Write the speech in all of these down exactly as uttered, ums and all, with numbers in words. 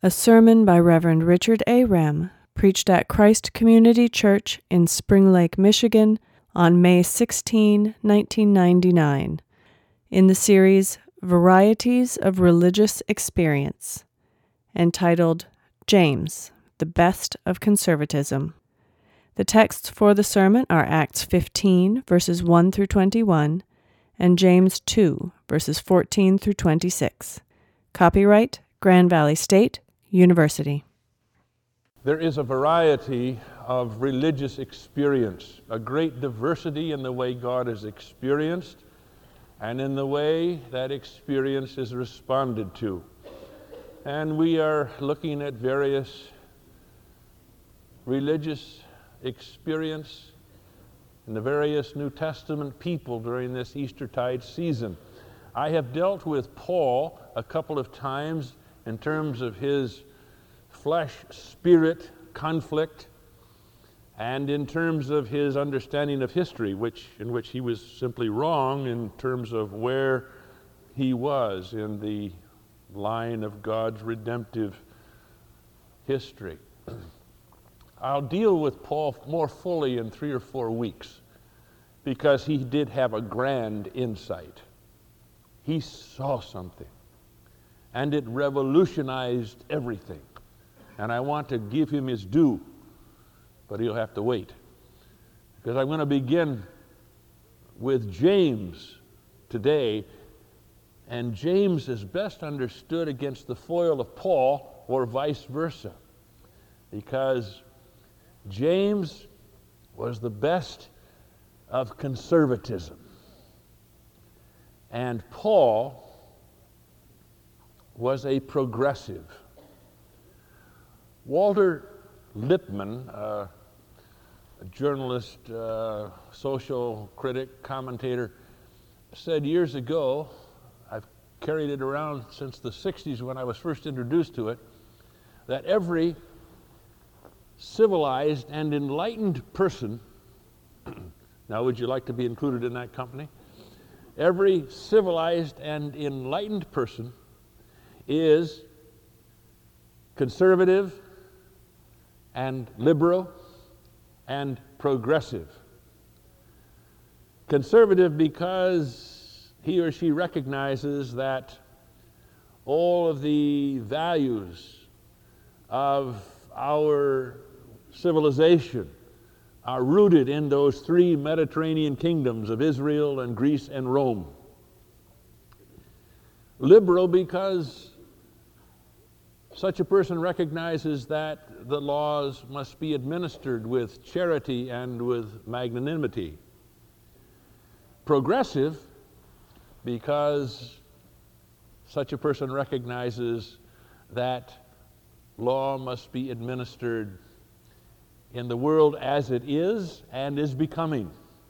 A sermon by Reverend Richard A. Rem, preached at Christ Community Church in Spring Lake, Michigan, on May sixteenth, nineteen ninety-nine, in the series Varieties of Religious Experience, entitled James, the Best of Conservatism. The texts for the sermon are Acts fifteen, verses one through twenty-one, and James two, verses fourteen through twenty-six. Copyright Grand Valley State University. There is a variety of religious experience, a great diversity in the way God is experienced and in the way that experience is responded to. And we are looking at various religious experience in the various New Testament people during this Eastertide season. I have dealt with Paul a couple of times in terms of his flesh-spirit conflict and in terms of his understanding of history, which in which he was simply wrong in terms of where he was in the line of God's redemptive history. I'll deal with Paul more fully in three or four weeks because he did have a grand insight. He saw something, and it revolutionized everything. And I want to give him his due, but he'll have to wait. Because I'm going to begin with James today, and James is best understood against the foil of Paul, or vice versa. Because James was the best of conservatism. And Paul was a progressive. Walter Lippmann, uh, a journalist, uh, social critic, commentator, said years ago, I've carried it around since the sixties when I was first introduced to it, that every civilized and enlightened person, now would you like to be included in that company? Every civilized and enlightened person is conservative and liberal and progressive. Conservative because he or she recognizes that all of the values of our civilization are rooted in those three Mediterranean kingdoms of Israel and Greece and Rome. Liberal because such a person recognizes that the laws must be administered with charity and with magnanimity. Progressive because such a person recognizes that law must be administered in the world as it is and is becoming.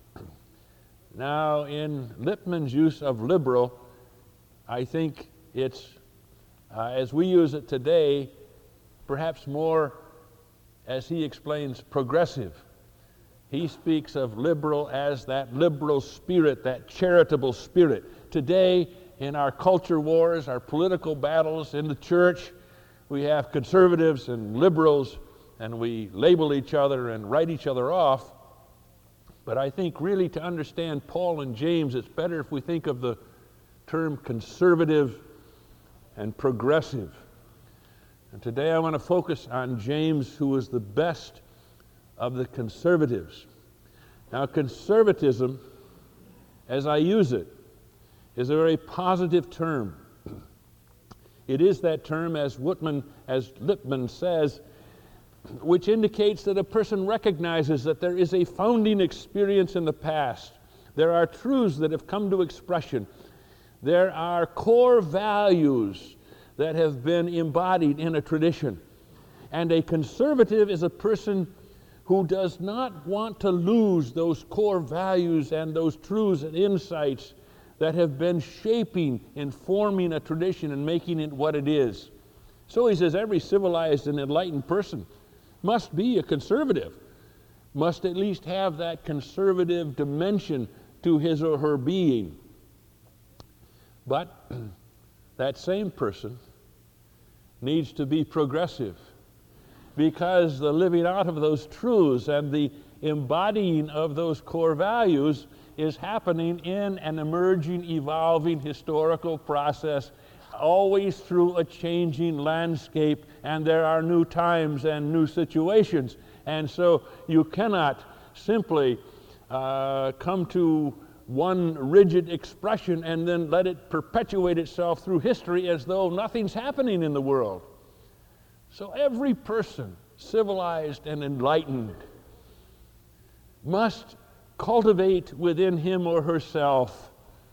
Now, in Lippmann's use of liberal, I think it's, uh, as we use it today, perhaps more, as he explains, progressive. He speaks of liberal as that liberal spirit, that charitable spirit. Today, in our culture wars, our political battles in the church, we have conservatives and liberals, and we label each other and write each other off. But I think really to understand Paul and James, it's better if we think of the term conservative and progressive. And today I want to focus on James, who is the best of the conservatives. Now, conservatism, as I use it, is a very positive term. It is that term, as Whitman, as Lippmann says, which indicates that a person recognizes that there is a founding experience in the past. There are truths that have come to expression. There are core values that have been embodied in a tradition. And a conservative is a person who does not want to lose those core values and those truths and insights that have been shaping and forming a tradition and making it what it is. So he says every civilized and enlightened person must be a conservative, must at least have that conservative dimension to his or her being. But that same person needs to be progressive, because the living out of those truths and the embodying of those core values is happening in an emerging, evolving historical process, always through a changing landscape, and there are new times and new situations. And so you cannot simply uh, come to one rigid expression and then let it perpetuate itself through history as though nothing's happening in the world. So every person, civilized and enlightened, must cultivate within him or herself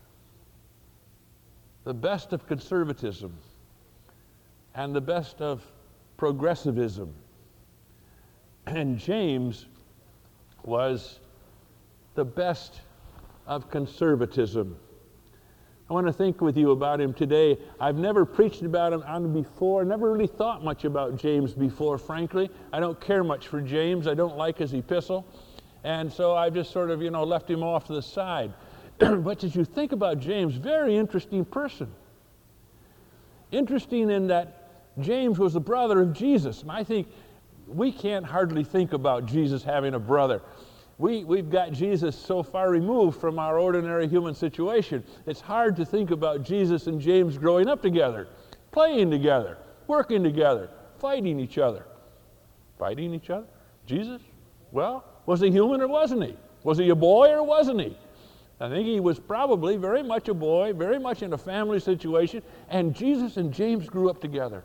the best of conservatism and the best of progressivism. And James was the best of conservatism. I want to think with you about him today. I've never preached about him on before, never really thought much about James before, frankly. I don't care much for James. I don't like his epistle. And so I've just sort of, you know, left him off to the side. But as you think about James, very interesting person. Interesting in that James was the brother of Jesus. And I think we can't hardly think about Jesus having a brother. We, we've got Jesus so far removed from our ordinary human situation. It's hard to think about Jesus and James growing up together, playing together, working together, fighting each other. Fighting each other? Jesus? Well, was he human or wasn't he? Was he a boy or wasn't he? I think he was probably very much a boy, very much in a family situation, and Jesus and James grew up together.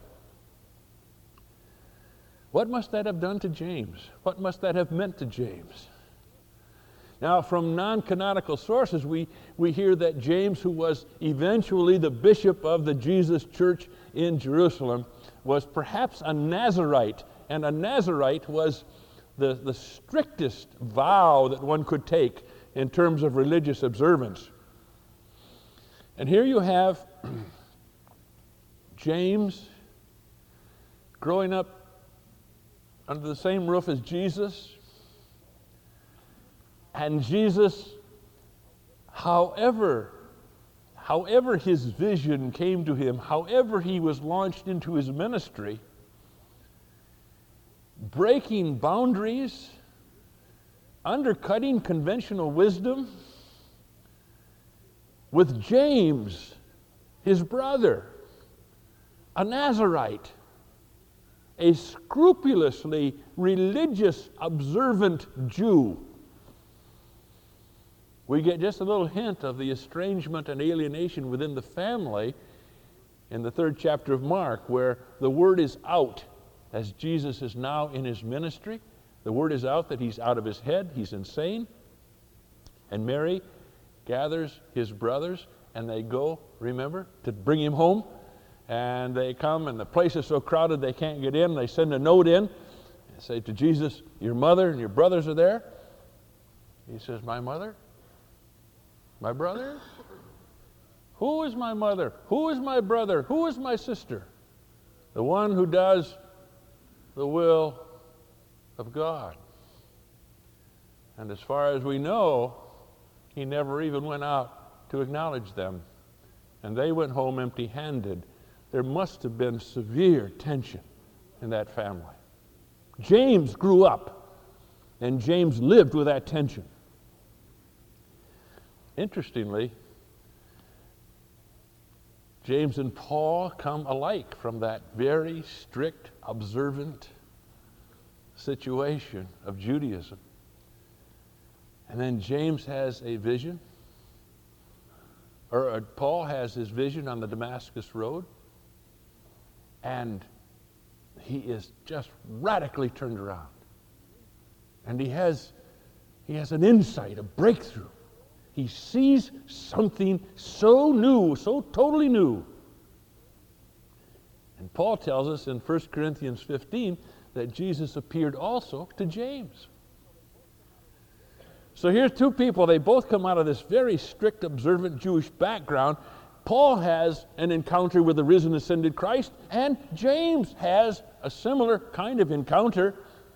What must that have done to James? What must that have meant to James? Now, from non-canonical sources, we, we hear that James, who was eventually the bishop of the Jesus Church in Jerusalem, was perhaps a Nazirite, and a Nazirite was the, the strictest vow that one could take in terms of religious observance. And here you have James growing up under the same roof as Jesus, and Jesus, however, however his vision came to him, however he was launched into his ministry, breaking boundaries, undercutting conventional wisdom, with James, his brother, a Nazirite, a scrupulously religious, observant Jew. We get just a little hint of the estrangement and alienation within the family in the third chapter of Mark, where the word is out as Jesus is now in his ministry. The word is out that he's out of his head, he's insane. And Mary gathers his brothers, and they go, remember, to bring him home. And they come, and the place is so crowded they can't get in. They send a note in and say to Jesus, your mother and your brothers are there. He says, my mother? My brother? Who is my mother? Who is my brother? Who is my sister? The one who does the will of God. And as far as we know, he never even went out to acknowledge them. And they went home empty-handed. There must have been severe tension in that family. James grew up, and James lived with that tension. Interestingly, James and Paul come alike from that very strict, observant situation of Judaism. And then James has a vision, or uh, Paul has his vision on the Damascus Road, and he is just radically turned around. And he has, he has an insight, a breakthrough. He sees something so new, so totally new. And Paul tells us in First Corinthians fifteen that Jesus appeared also to James. So here's two people. They both come out of this very strict, observant Jewish background. Paul has an encounter with the risen, ascended Christ, and James has a similar kind of encounter.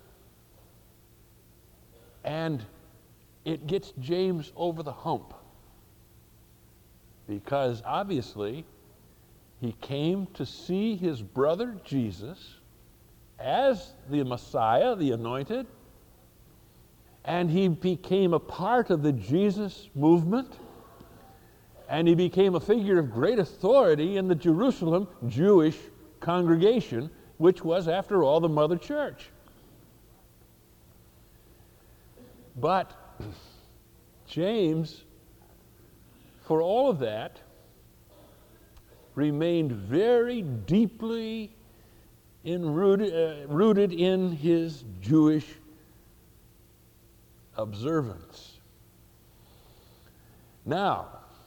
And it gets James over the hump, because obviously He came to see his brother Jesus as the Messiah, the anointed, and he became a part of the Jesus movement, and he became a figure of great authority in the Jerusalem Jewish congregation, which was, after all, the mother church. But James, for all of that, remained very deeply in rooted, uh, rooted in his Jewish observance. Now,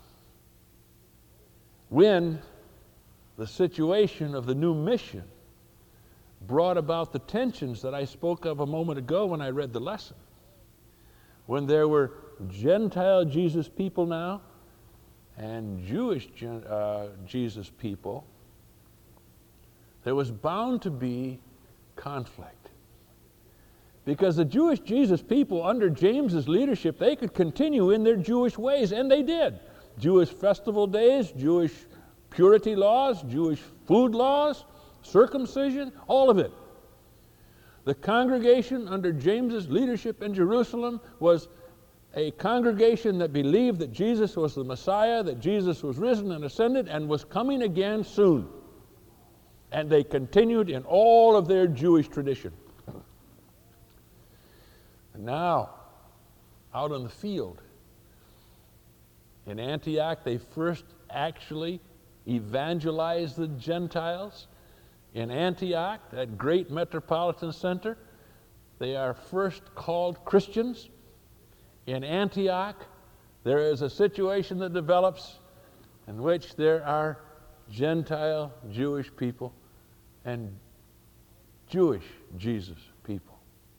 when the situation of the new mission brought about the tensions that I spoke of a moment ago when I read the lesson, when there were Gentile Jesus people now and Jewish uh, Jesus people, there was bound to be conflict. Because the Jewish Jesus people, under James's leadership, they could continue in their Jewish ways, and they did. Jewish festival days, Jewish purity laws, Jewish food laws, circumcision, all of it. The congregation under James's leadership in Jerusalem was a congregation that believed that Jesus was the Messiah, that Jesus was risen and ascended and was coming again soon. And they continued in all of their Jewish tradition. And now, out on the field, in Antioch, they first actually evangelized the Gentiles. In Antioch, that great metropolitan center, they are first called Christians. In Antioch, there is a situation that develops in which there are Gentile Jewish people and Jewish Jesus people.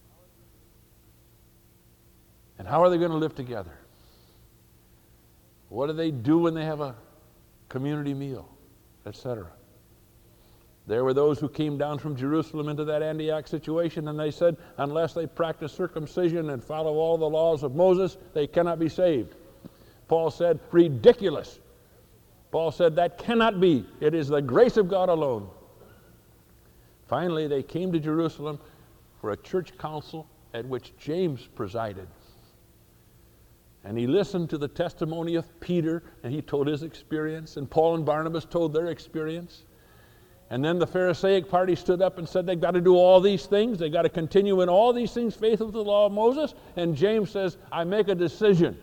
And how are they going to live together? What do they do when they have a community meal, et cetera? There were those who came down from Jerusalem into that Antioch situation, and they said, unless they practice circumcision and follow all the laws of Moses, they cannot be saved. Paul said, ridiculous. Paul said, that cannot be. It is the grace of God alone. Finally, they came to Jerusalem for a church council at which James presided. And he listened to the testimony of Peter, and he told his experience, and Paul and Barnabas told their experience. And then the Pharisaic party stood up and said they've got to do all these things. They've got to continue in all these things faithful to the law of Moses. And James says, I make a decision.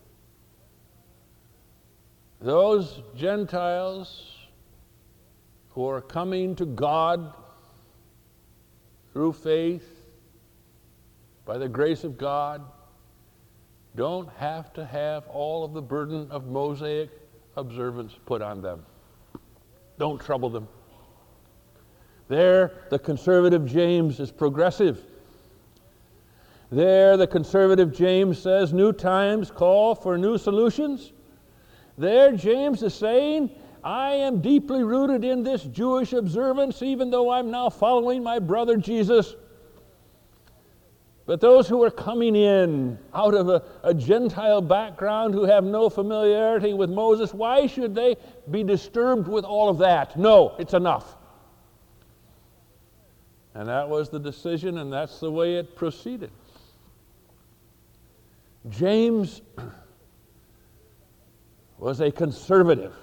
Those Gentiles who are coming to God through faith, by the grace of God, don't have to have all of the burden of Mosaic observance put on them. Don't trouble them. There, the conservative James is progressive. There, the conservative James says new times call for new solutions. There, James is saying, I am deeply rooted in this Jewish observance, even though I'm now following my brother Jesus. But those who are coming in out of a, a Gentile background who have no familiarity with Moses, why should they be disturbed with all of that? No, it's enough. And that was the decision, and that's the way it proceeded. James was a conservative.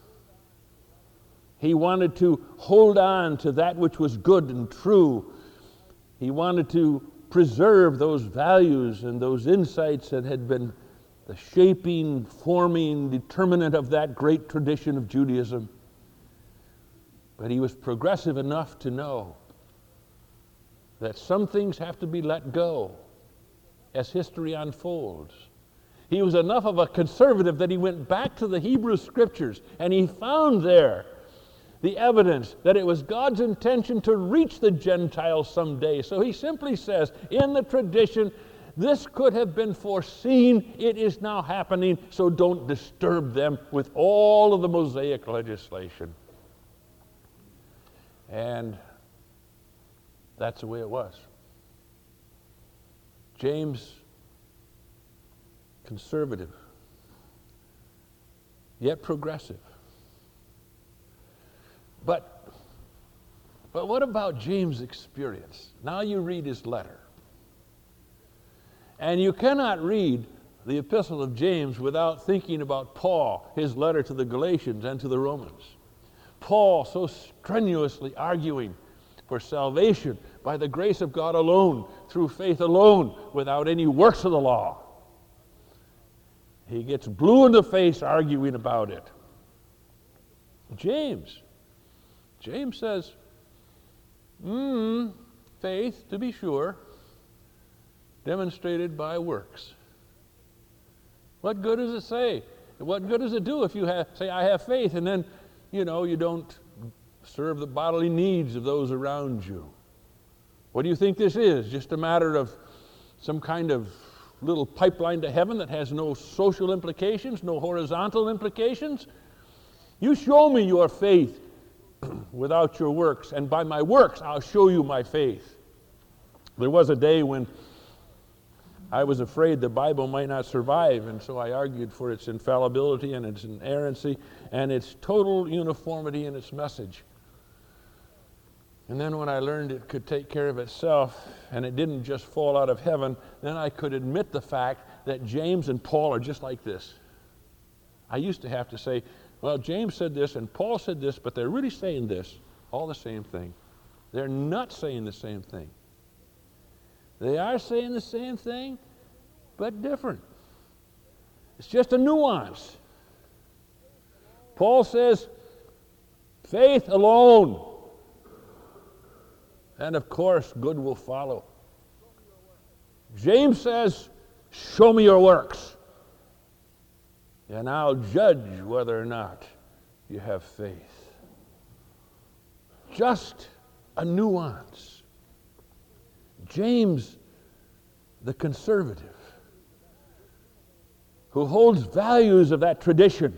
He wanted to hold on to that which was good and true. He wanted to preserve those values and those insights that had been the shaping, forming determinant of that great tradition of Judaism. But he was progressive enough to know that some things have to be let go as history unfolds. He was enough of a conservative that he went back to the Hebrew Scriptures, and he found there the evidence that it was God's intention to reach the Gentiles someday. So he simply says, in the tradition, this could have been foreseen. It is now happening, so don't disturb them with all of the Mosaic legislation. And that's the way it was. James, conservative, yet progressive. But, but what about James' experience? Now you read his letter. And you cannot read the epistle of James without thinking about Paul, his letter to the Galatians and to the Romans. Paul so strenuously arguing for salvation by the grace of God alone, through faith alone, without any works of the law. He gets blue in the face arguing about it. James. James says, mm, faith, to be sure, demonstrated by works. What good does it say? What good does it do if you have, say, I have faith, and then, you know, you don't serve the bodily needs of those around you? What do you think this is? Just a matter of some kind of little pipeline to heaven that has no social implications, no horizontal implications? You show me your faith without your works, and by my works I'll show you my faith. There was a day when I was afraid the Bible might not survive, and so I argued for its infallibility and its inerrancy and its total uniformity in its message. And then when I learned it could take care of itself and it didn't just fall out of heaven, then I could admit the fact that James and Paul are just like this. I used to have to say, well, James said this and Paul said this, but they're really saying this, all the same thing. They're not saying the same thing. They are saying the same thing, but different. It's just a nuance. Paul says, faith alone. And of course, good will follow. James says, show me your works, and I'll judge whether or not you have faith. Just a nuance. James, the conservative, who holds values of that tradition.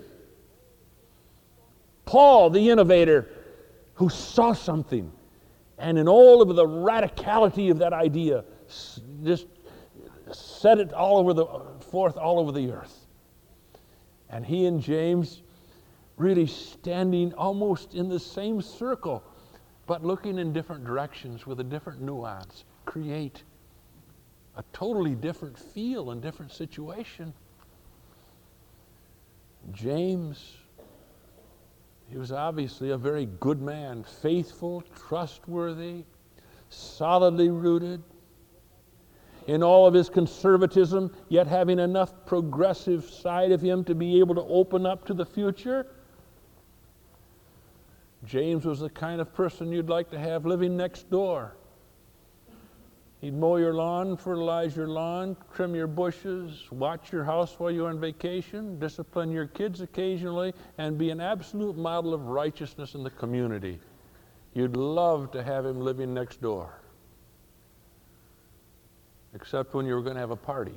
Paul, the innovator, who saw something, and in all of the radicality of that idea, just set it all over the forth all over the earth. And he and James really standing almost in the same circle, but looking in different directions with a different nuance, create a totally different feel and different situation. James, he was obviously a very good man, faithful, trustworthy, solidly rooted in all of his conservatism, yet having enough progressive side of him to be able to open up to the future. James was the kind of person you'd like to have living next door. He'd mow your lawn, fertilize your lawn, trim your bushes, watch your house while you're on vacation, discipline your kids occasionally, and be an absolute model of righteousness in the community. You'd love to have him living next door. Except when you were going to have a party.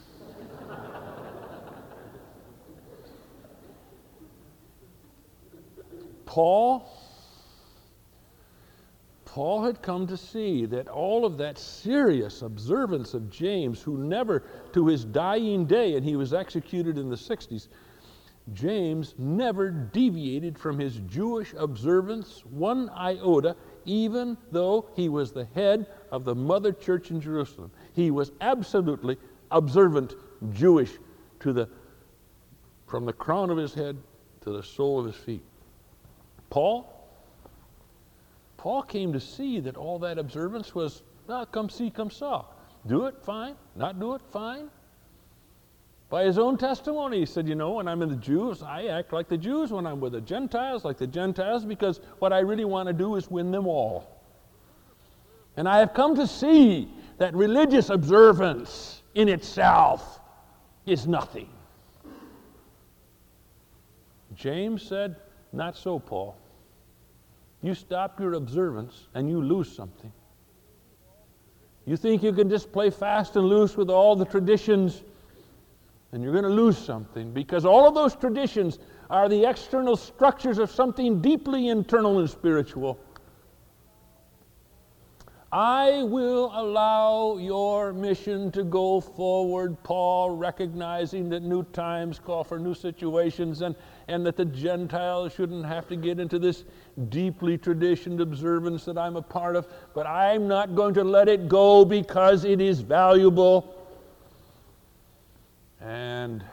Paul, Paul had come to see that all of that serious observance of James, who never, to his dying day, and he was executed in the sixties, James never deviated from his Jewish observance one iota, even though he was the head of the mother church in Jerusalem. He was absolutely observant Jewish to the, from the crown of his head to the sole of his feet. Paul, Paul came to see that all that observance was, ah, come see, come saw. Do it, fine. Not do it, fine. By his own testimony, he said, you know, when I'm in the Jews, I act like the Jews. When I'm with the Gentiles, like the Gentiles, because what I really want to do is win them all. And I have come to see that religious observance in itself is nothing. James said, not so, Paul. You stop your observance and you lose something. You think you can just play fast and loose with all the traditions, and you're going to lose something, because all of those traditions are the external structures of something deeply internal and spiritual. I will allow your mission to go forward, Paul, recognizing that new times call for new situations, and, and that the Gentiles shouldn't have to get into this deeply traditioned observance that I'm a part of, but I'm not going to let it go because it is valuable. And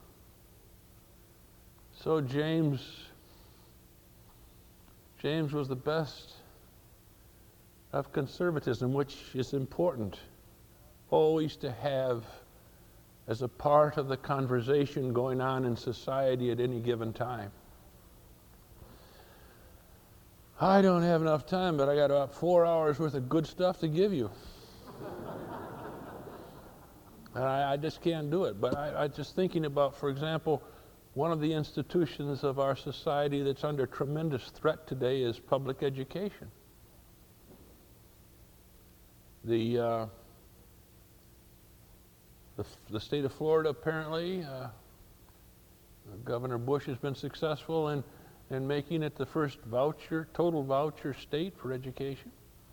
so James, James was the best of conservatism, which is important always to have as a part of the conversation going on in society at any given time. I don't have enough time, but I got about four hours worth of good stuff to give you. And I, I just can't do it. But I, I just thinking about, for example, one of the institutions of our society that's under tremendous threat today is public education. The, uh, the, the state of Florida, apparently, uh, Governor Bush has been successful in, in making it the first voucher, total voucher state for education.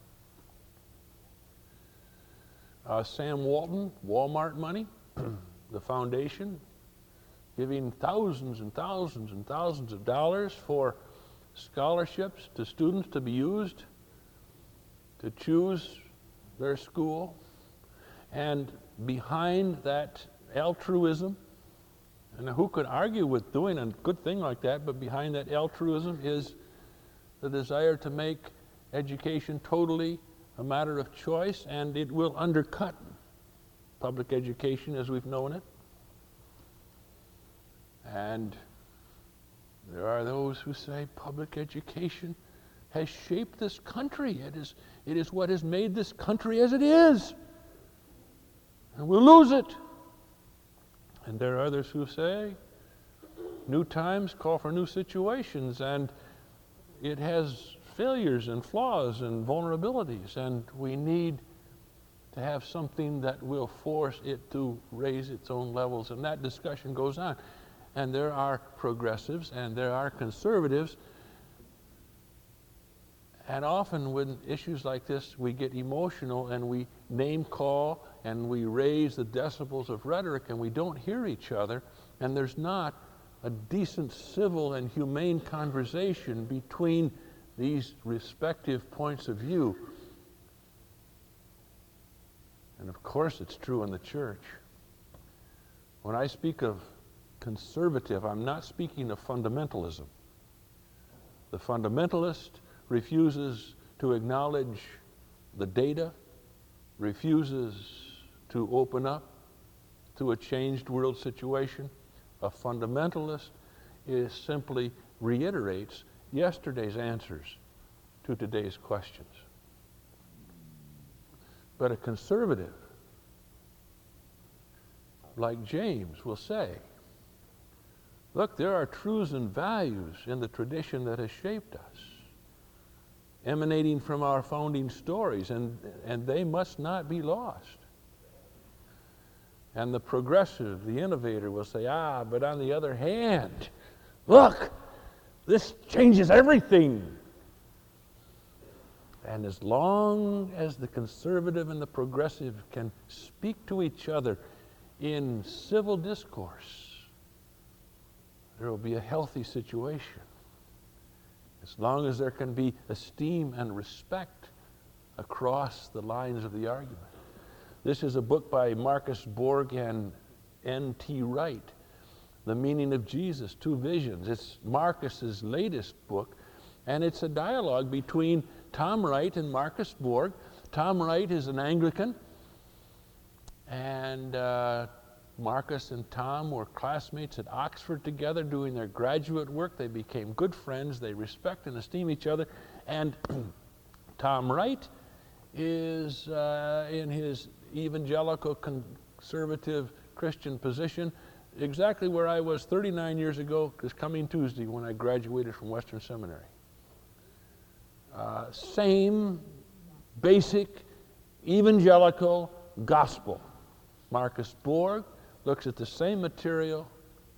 Uh, Sam Walton, Walmart money, the foundation, giving thousands and thousands and thousands of dollars for scholarships to students to be used to choose their school. And behind that altruism, and who could argue with doing a good thing like that, but behind that altruism is the desire to make education totally a matter of choice, and it will undercut public education as we've known it. And there are those who say public education has shaped this country. It is, it is what has made this country as it is. And we'll lose it. And there are others who say new times call for new situations, and it has failures and flaws and vulnerabilities, and we need to have something that will force it to raise its own levels. And that discussion goes on. And there are progressives and there are conservatives. And often when issues like this, we get emotional and we name call and we raise the decibels of rhetoric and we don't hear each other. And there's not a decent civil and humane conversation between these respective points of view. And of course it's true in the church. When I speak of conservative, I'm not speaking of fundamentalism. The fundamentalist refuses to acknowledge the data, refuses to open up to a changed world situation. A fundamentalist is simply reiterates yesterday's answers to today's questions. But a conservative, like James, will say, look, there are truths and values in the tradition that has shaped us, emanating from our founding stories, and, and they must not be lost. And the progressive, the innovator, will say, ah, but on the other hand, look, this changes everything. And as long as the conservative and the progressive can speak to each other in civil discourse, there will be a healthy situation. As long as there can be esteem and respect across the lines of the argument. This is a book by Marcus Borg and N T Wright, The Meaning of Jesus, Two Visions. It's Marcus's latest book, and it's a dialogue between Tom Wright and Marcus Borg. Tom Wright is an Anglican, and uh, Marcus and Tom were classmates at Oxford together doing their graduate work. They became good friends. They respect and esteem each other. And Tom Wright is uh, in his evangelical conservative Christian position exactly where I was thirty-nine years ago, this coming Tuesday when I graduated from Western Seminary. Uh, same basic evangelical gospel. Marcus Borg looks at the same material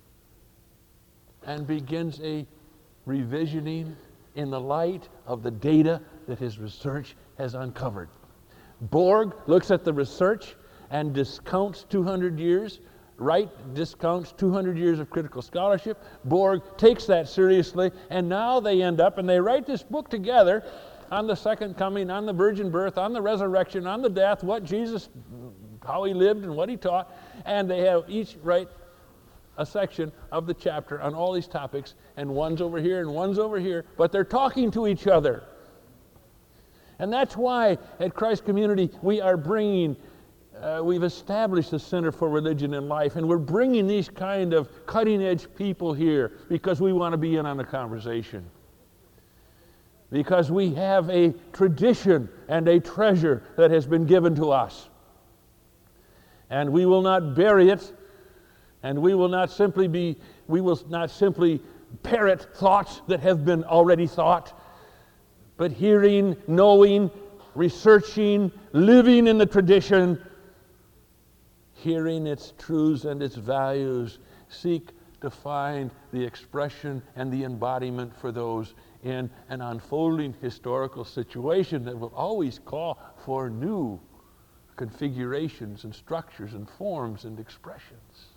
and begins a revisioning in the light of the data that his research has uncovered. Borg looks at the research and discounts two hundred years. Wright discounts two hundred years of critical scholarship. Borg takes that seriously, and now they end up, and they write this book together on the second coming, on the virgin birth, on the resurrection, on the death, what Jesus, how he lived and what he taught, and they have each write a section of the chapter on all these topics, and one's over here and one's over here, but they're talking to each other. And that's why at Christ Community we are bringing, uh, we've established the Center for Religion and Life, and we're bringing these kind of cutting-edge people here because we want to be in on the conversation. Because we have a tradition and a treasure that has been given to us. And we will not bury it, and we will not simply be, we will not simply parrot thoughts that have been already thought, but hearing, knowing, researching, living in the tradition, hearing its truths and its values, seek to find the expression and the embodiment for those in an unfolding historical situation that will always call for new configurations and structures and forms and expressions.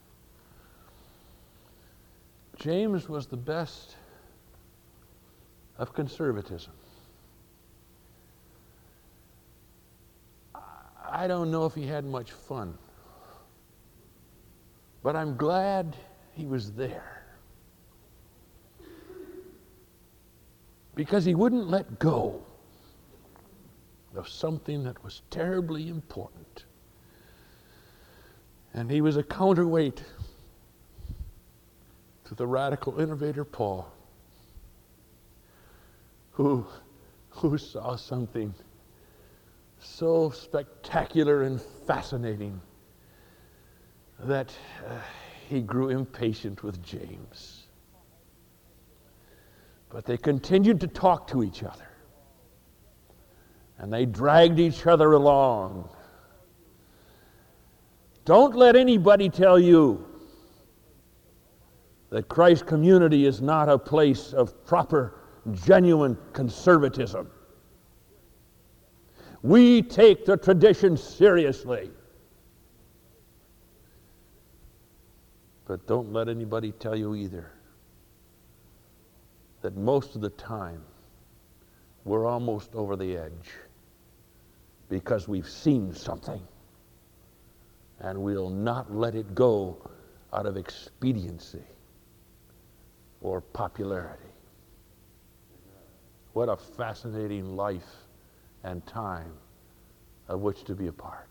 James was the best of conservatism. I don't know if he had much fun, but I'm glad he was there, because he wouldn't let go of something that was terribly important. And he was a counterweight to the radical innovator Paul, who, who saw something so spectacular and fascinating that uh, he grew impatient with James. But they continued to talk to each other, and they dragged each other along. Don't let anybody tell you that Christ Community is not a place of proper, genuine conservatism. We take the tradition seriously. But don't let anybody tell you either that most of the time we're almost over the edge because we've seen something and we'll not let it go out of expediency or popularity. What a fascinating life and time of which to be a part.